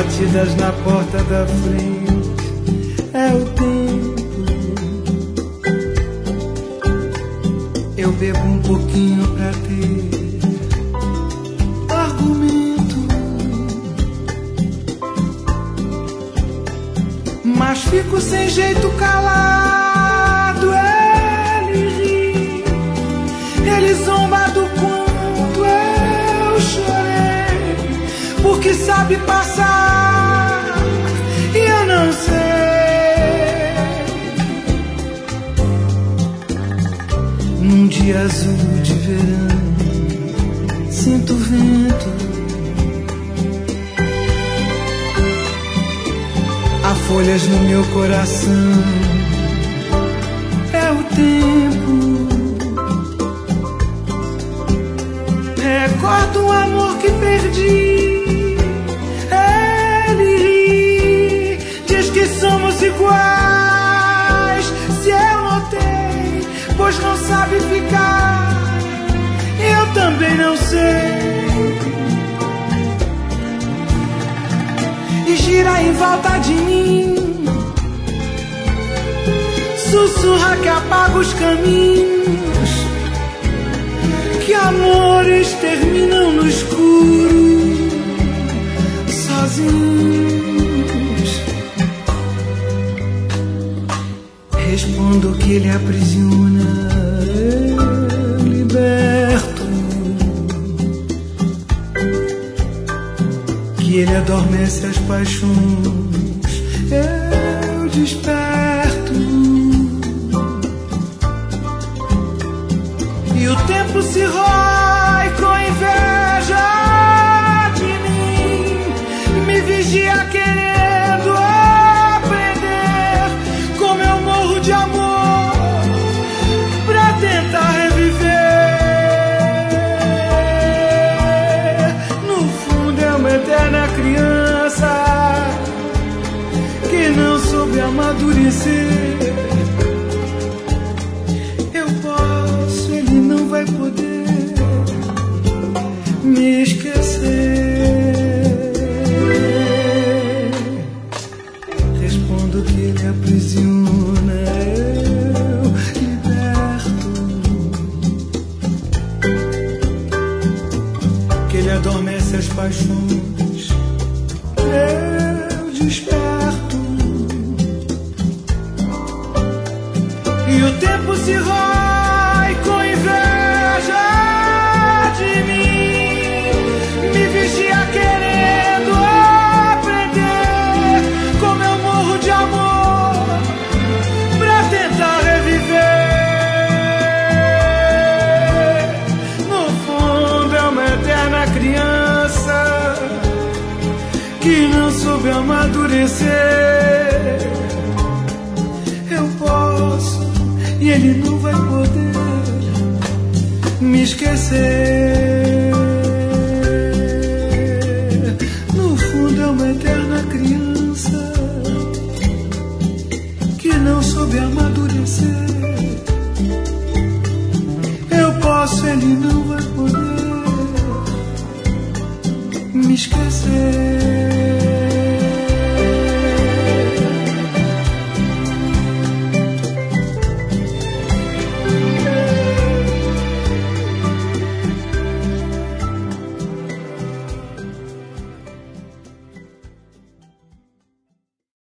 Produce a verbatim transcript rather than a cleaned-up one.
batidas na porta da frente. É o tempo. Eu bebo um pouquinho pra ter argumento, mas fico sem jeito calado. Ele ri, ele zomba do quanto eu chorei, porque sabe passar e eu não sei. Num dia azul de verão, sinto o vento, há folhas no meu coração. É o tempo. Recordo um amor que perdi. Ele ri, diz que somos iguais. Se eu notei, pois não sabe ficar, eu também não sei. E gira em volta de mim, sussurra que apaga os caminhos, que amores terminam no escuro, sozinhos. Respondo que ele aprisiona, eu liberto, que ele adormece as paixões, eu desperto. E o tempo se rói com inveja de mim, me vigia querendo aprender como eu morro de amor pra tentar reviver. No fundo é uma eterna criança que não soube amadurecer. Vai poder me esquecer. Respondo que ele aprisiona, eu liberto, que ele adormece as paixões, eu desperto. E o tempo se rói com inveja de mim, me vigia querendo aprender como eu morro de amor pra tentar reviver. No fundo é uma eterna criança que não soube amadurecer. Eu posso e ele não vai poder me esquecer. No fundo é uma eterna criança que não soube amadurecer. Eu posso, ele não vai poder me esquecer.